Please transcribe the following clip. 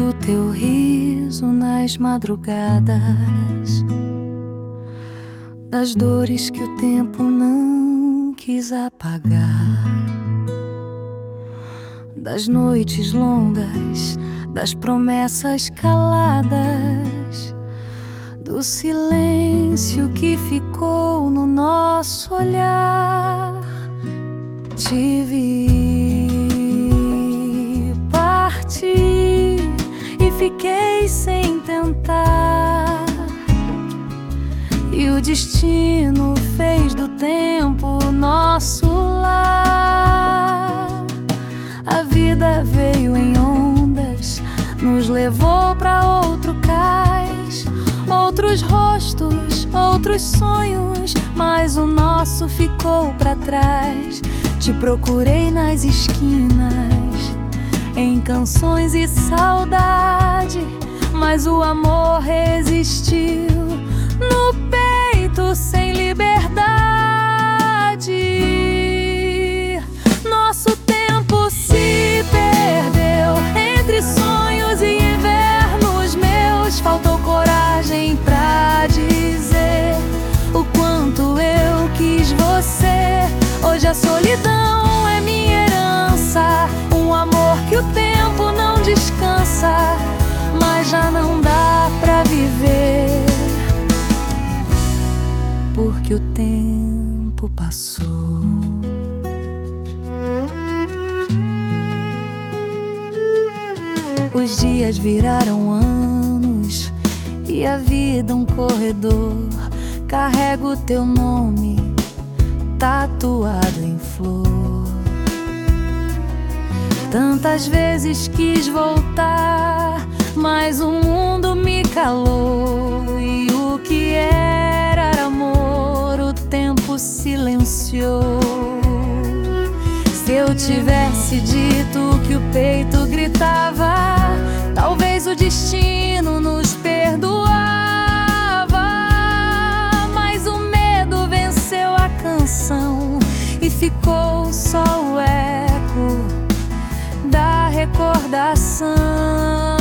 do teu riso nas madrugadas, das dores que o tempo não quis apagar, das noites longas, das promessas caladas, do silêncio que ficou no nosso olhar. Te vi partir e fiquei sem tentar, e o destino fez do tempo nosso lar. A vida veio em ondas, nos levou pra outro cais, outros rostos, outros sonhos, mas o nosso ficou pra trás. Te procurei nas esquinas, em canções e saudade, mas o amor resistiu no peito sem liberdade. Nosso tempo se perdeu entre sonhos e invernos meus. Faltou coragem pra dizer o quanto eu quis você. Hoje a solidão é minha herança, um amor que o tempo não descansa, mas já não dá pra viver, porque o tempo passou. Os dias viraram anos e a vida um corredor. Carrego teu nome tatuado em flor. Tantas vezes quis voltar, mas o mundo me calou, e o que era amor o tempo silenciou. Se eu tivesse dito que o peito gritava, talvez o destino nos perdoava, mas o medo venceu a canção e ficou só o eco da recordação.